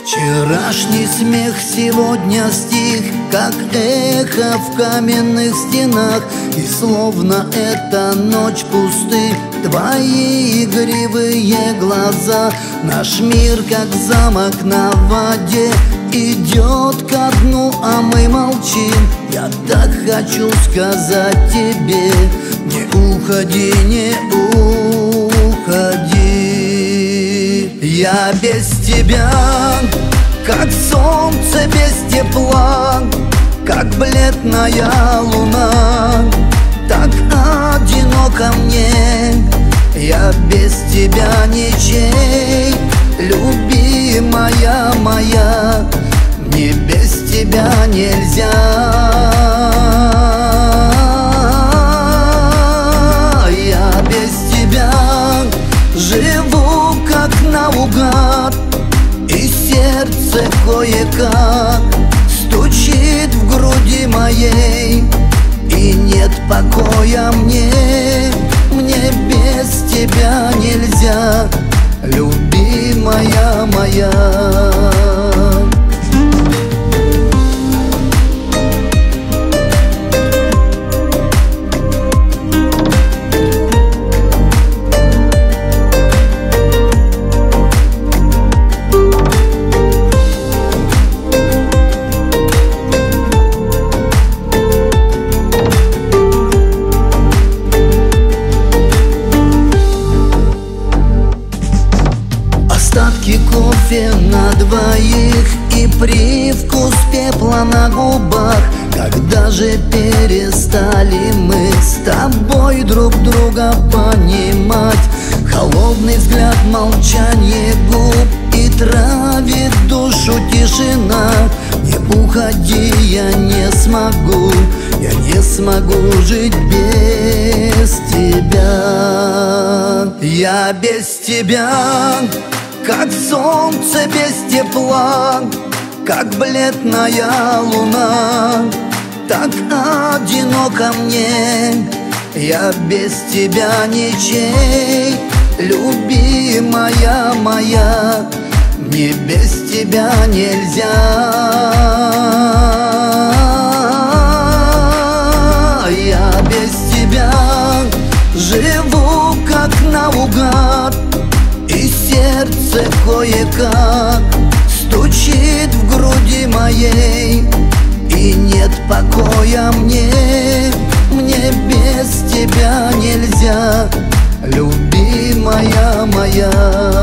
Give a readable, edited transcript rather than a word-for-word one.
Вчерашний смех сегодня стих, как эхо в каменных стенах. И словно эта ночь пусты твои игривые глаза. Наш мир, как замок на воде, идет ко дну, а мы молчим. Я так хочу сказать тебе: не уходи, не уходи. Я без тебя, как солнце без тепла, как бледная луна, так одиноко мне. Я без тебя ничей, любимая моя, мне без тебя нельзя. Я без тебя живу как наугад, и сердце кое-как стучит в груди моей, и нет покоя мне, мне без тебя нельзя, любимая моя. Остатки кофе на двоих и привкус пепла на губах. Когда же перестали мы с тобой друг друга понимать? Холодный взгляд, молчание губ и травит душу тишина. Не уходи, я не смогу, я не смогу жить без тебя. Я без тебя, как солнце без тепла, как бледная луна, так одиноко мне. Я без тебя ничей, любимая моя, мне без тебя нельзя. Я без тебя живу как наугад, и сердце кое-как стучит в груди моей, и нет покоя мне, мне без тебя нельзя, любимая моя.